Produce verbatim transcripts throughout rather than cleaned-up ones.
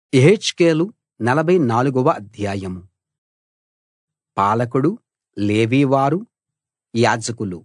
యెహెజ్కేలు నలభై నాలుగవ అధ్యాయం. పాలకుడు, లేవీవారు, యాజకులు.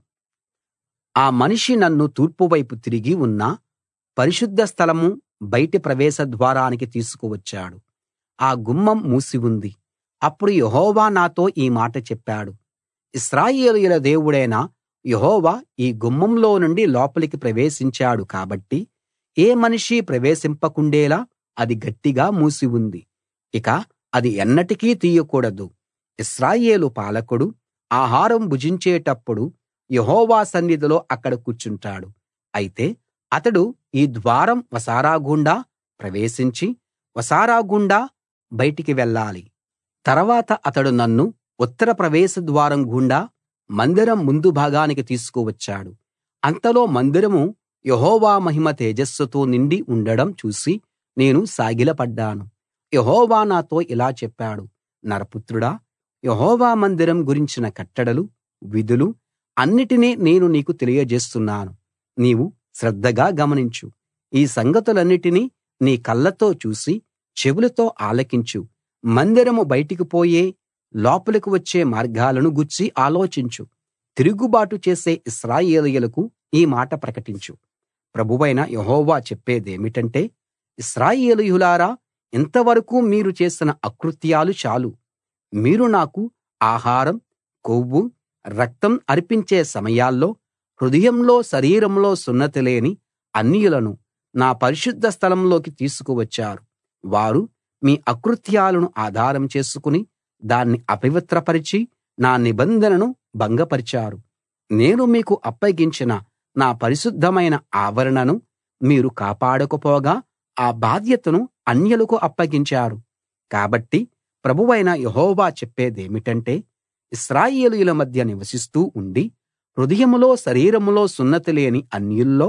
ఆ మనిషి నన్ను తూర్పు వైపు తిరిగి ఉన్న పరిశుద్ధ స్థలం బయటి ప్రవేశ ద్వారానికి తీసుకువచ్చాడు. ఆ గుమ్మం మూసి ఉంది. అప్పుడు యెహోవా నాతో ఈ మాట చెప్పాడు: ఇశ్రాయేలీయుల దేవుడైన యెహోవా ఈ గుమ్మంలో నుండి లోపలికి ప్రవేశించాడు కాబట్టి ఏ మనిషీ ప్రవేశింపకుండేలా అది గట్టిగా మూసి ఉంది. ఇక అది ఎన్నటికీ తీయకూడదు. ఇశ్రాయేలు పాలకుడు ఆహారం భుజించేటప్పుడు యెహోవా సన్నిధిలో అక్కడ కూర్చుంటాడు. అయితే అతడు ఈ ద్వారం వసారా గుండా ప్రవేశించి వసారా గుండా బయటికి వెళ్ళాలి. తర్వాత అతడు నన్ను ఉత్తర ప్రవేశ ద్వారం గుండా మందిరం ముందు భాగానికి తీసుకువచ్చాడు. అంతలో మందిరం యెహోవా మహిమ తేజస్సుతో నిండి ఉండడం చూసి నేను సాగిలపడ్డాను. యెహోవా నాతో ఇలా చెప్పాడు: నరపుత్రుడా, యెహోవా మందిరం గురించిన కట్టడలు, విధులు అన్నిటినీ నేను నీకు తెలియజేస్తున్నాను. నీవు శ్రద్ధగా గమనించు. ఈ సంగతులన్నిటినీ నీ కళ్ళతో చూసి చెవులతో ఆలకించు. మందిరం బయటికి పోయే, లోపలికి వచ్చే మార్గాలను గూర్చి ఆలోచించు. తిరుగుబాటు చేసే ఇశ్రాయేలీయులకు ఈ మాట ప్రకటించు. ప్రభువైన యెహోవా చెప్పేదేమిటంటే, ఇశ్రాయేలీయులారా, ఇంతవరకు మీరు చేసిన అకృత్యాలు చాలు. మీరు నాకు ఆహారం, కొవ్వు, రక్తం అర్పించే సమయాల్లో హృదయంలో శరీరంలో సున్నతి లేని అన్యులను నా పరిశుద్ధ స్థలంలోకి తీసుకువచ్చారు. వారు మీ అకృత్యాలను ఆధారం చేసుకుని దాన్ని అపవిత్రపరిచి నా నిబంధనను భంగపరిచారు. నేను మీకు అప్పగించిన నా పరిశుద్ధమైన ఆవరణను మీరు కాపాడకపోగా ఆ బాధ్యతను అన్యులకు అప్పగించారు. కాబట్టి ప్రభువైన యెహోవా చెప్పేదేమిటంటే, ఇశ్రాయేలీయుల మధ్య నివసిస్తూ ఉండి హృదయంలో శరీరంలో సున్నతి లేని అన్యుల్లో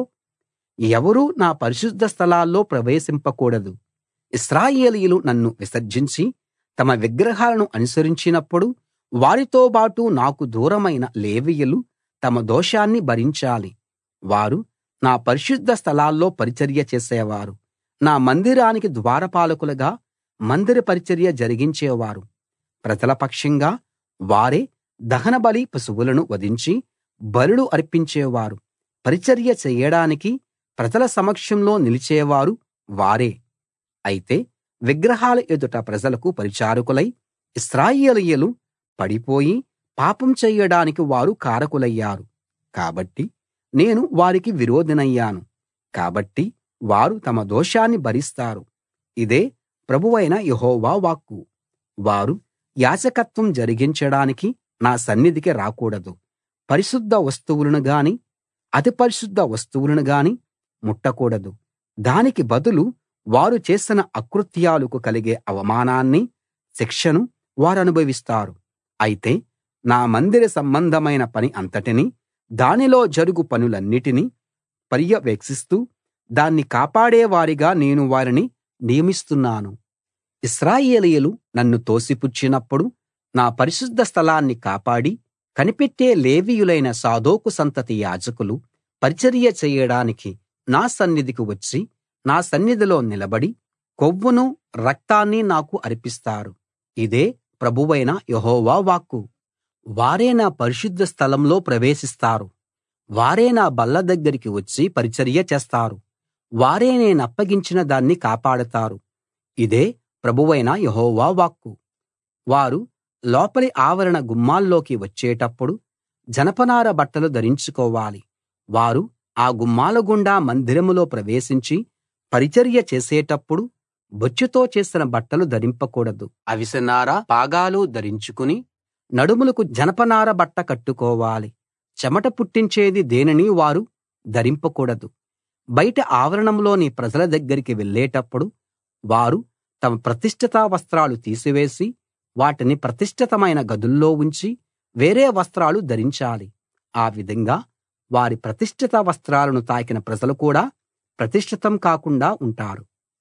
ఎవరూ నా పరిశుద్ధ స్థలాల్లో ప్రవేశింపకూడదు. ఇశ్రాయేలీయులు నన్ను విసర్జించి తమ విగ్రహాలను అనుసరించినప్పుడు వారితోబాటు నాకు దూరమైన లేవీయులు తమ దోషాన్ని భరించాలి. వారు నా పరిశుద్ధ స్థలాల్లో పరిచర్య చేసేవారు. నా మందిరానికి ద్వారపాలకులుగా మందిర పరిచర్య జరిగించేవారు. ప్రజల పక్షంగా వారే దహనబలి పశువులను వధించి బలులు అర్పించేవారు. పరిచర్య చెయ్యడానికి ప్రజల సమక్షంలో నిలిచేవారు వారే. అయితే విగ్రహాల ఎదుట ప్రజలకు పరిచారకులై ఇశ్రాయేలీయులు పడిపోయి పాపం చెయ్యడానికి వారు కారకులయ్యారు. కాబట్టి నేను వారికి విరోధినయ్యాను. కాబట్టి వారు తమ దోషాన్ని భరిస్తారు. ఇదే ప్రభువైన యెహోవా వాక్కు. వారు యాజకత్వం జరిగించడానికి నా సన్నిధికి రాకూడదు. పరిశుద్ధ వస్తువులను గాని అతి పరిశుద్ధ వస్తువులను గాని ముట్టకూడదు. దానికి బదులు వారు చేసిన అకృత్యాలకు కలిగే అవమానాన్ని, శిక్షను వారనుభవిస్తారు. అయితే నా మందిర సంబంధమైన పని అంతటినీ, దానిలో జరుగు పనులన్నిటినీ పర్యవేక్షిస్తూ దాన్ని కాపాడేవారిగా నేను వారిని నియమిస్తున్నాను. ఇశ్రాయేలీయులు నన్ను తోసిపుచ్చినప్పుడు నా పరిశుద్ధ స్థలాన్ని కాపాడి కనిపెట్టే లేవీయులైన సాదోకు సంతతి యాజకులు పరిచర్య చెయ్యడానికి నా సన్నిధికి వచ్చి నా సన్నిధిలో నిలబడి కొవ్వును, రక్తాన్ని నాకు అర్పిస్తారు. ఇదే ప్రభువైన యెహోవా వాక్కు. వారే నా పరిశుద్ధ స్థలంలో ప్రవేశిస్తారు. వారే నా బల్ల దగ్గరికి వచ్చి పరిచర్య చేస్తారు. వారే నేనప్పగించిన దాన్ని కాపాడతారు. ఇదే ప్రభువైన యెహోవా వాక్కు. వారు లోపలి ఆవరణ గుమ్మాల్లోకి వచ్చేటప్పుడు జనపనార బట్టలు ధరించుకోవాలి. వారు ఆ గుమ్మాల గుండా మందిరంలో ప్రవేశించి పరిచర్య చేసేటప్పుడు బొచ్చుతో చేసిన బట్టలు ధరింపకూడదు. అవిసెనార పాగాలు ధరించుకుని నడుములకు జనపనార బట్ట కట్టుకోవాలి. చెమట పుట్టించేది దేనినీ వారు ధరింపకూడదు. బయట ఆవరణంలోని ప్రజల దగ్గరికి వెళ్ళేటప్పుడు వారు తమ ప్రతిష్ఠిత వస్త్రాలు తీసివేసి వాటిని ప్రతిష్ఠితమైన గదుల్లో ఉంచి వేరే వస్త్రాలు ధరించాలి. ఆ విధంగా వారి ప్రతిష్ఠిత వస్త్రాలను తాకిన ప్రజలు కూడా ప్రతిష్ఠితం కాకుండా ఉంటారు.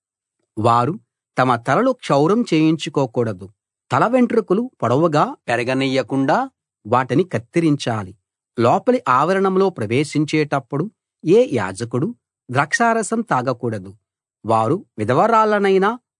వారు తమ తలలు క్షౌరం చేయించుకోకూడదు. తల వెంట్రుకలు పొడవుగా పెరగనియ్యకుండా వాటిని కత్తిరించాలి. లోపలి ఆవరణంలో ప్రవేశించేటప్పుడు ఏ యాజకుడు ద్రాక్షారసం తాగకూడదు. వారు విధవరాళ్ళనైనా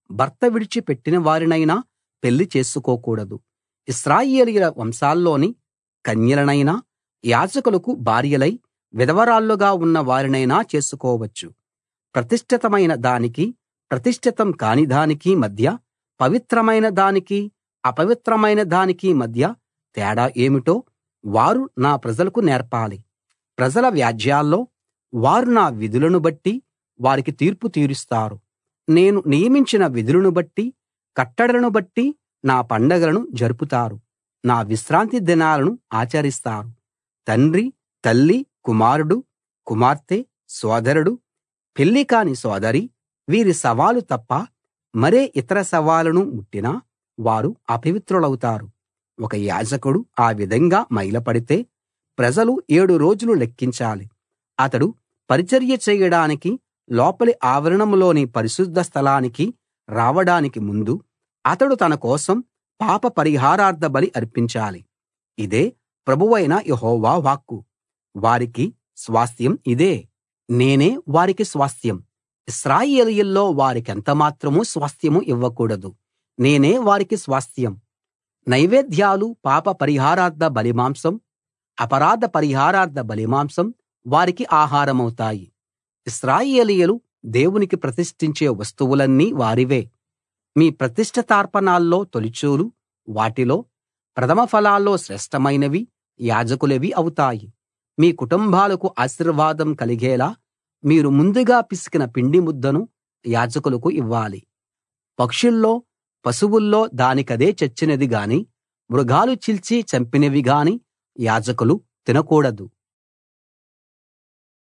భర్త విడిచి పెట్టిన వారినైనా పెళ్లి చేసుకోకూడదు. ఇశ్రాయేలీయుల వంశాల్లోని కన్యలనైనా యాజకులకు భార్యలై విధవరాళ్ళుగా ఉన్న వారినైనా చేసుకోవచ్చు. ప్రతిష్ఠితమైన దానికీ ప్రతిష్ఠితం కాని దానికీ మధ్య, పవిత్రమైన దానికీ అపవిత్రమైన దానికీ మధ్య తేడా ఏమిటో వారు నా ప్రజలకు నేర్పాలి. ప్రజల వ్యాజ్యాల్లో వారు నా విధులను బట్టి వారికి తీర్పు తీరుస్తారు. నేను నియమించిన విధులను బట్టి కట్టడలను బట్టి నా పండగలను జరుపుతారు. నా విశ్రాంతి దినాలను ఆచరిస్తారు. తండ్రి, తల్లి, కుమారుడు, కుమార్తె, సోదరుడు, పెళ్లి కాని సోదరి వీరి శవాలు తప్ప మరే ఇతర శవాలను ముట్టినా వారు అపవిత్రులవుతారు. ఒక యాజకుడు ఆ విధంగా మైలపడితే ప్రజలు ఏడు రోజులు లెక్కించాలి. అతడు పరిచర్య చేయడానికి లోపలి ఆవరణంలోని పరిశుద్ధ స్థలానికి రావడానికి ముందు అతడు తన కోసం పాప పరిహారార్థ బలి అర్పించాలి. ఇదే ప్రభువైన యెహోవా వాక్కు. వారికి స్వాస్థ్యం ఇదే. నేనే వారికి స్వాస్థ్యం. ఇశ్రాయేలీయుల్లో వారికెంతమాత్రం స్వాస్థ్యం ఇవ్వకూడదు. నేనే వారికి స్వాస్థ్యం. నైవేద్యాలు, పాప పరిహారార్థ బలిమాంసం, అపరాధ పరిహారార్థ బలిమాంసం వారికి ఆహారమవుతాయి. ఇశ్రాయేలీయులు దేవునికి ప్రతిష్ఠించే వస్తువులన్నీ వారివే. మీ ప్రతిష్ఠితార్పణాల్లో తొలిచూలు, వాటిలో ప్రథమ ఫలాల్లో శ్రేష్ఠమైనవి యాజకులవి అవుతాయి. మీ కుటుంబాలకు ఆశీర్వాదం కలిగేలా మీరు ముందుగా పిసికిన పిండి ముద్దను యాజకులకు ఇవ్వాలి. పక్షుల్లో, పశువుల్లో దానికదే చచ్చినది గాని, మృగాలు చీల్చి చంపినవి గాని యాజకులు తినకూడదు.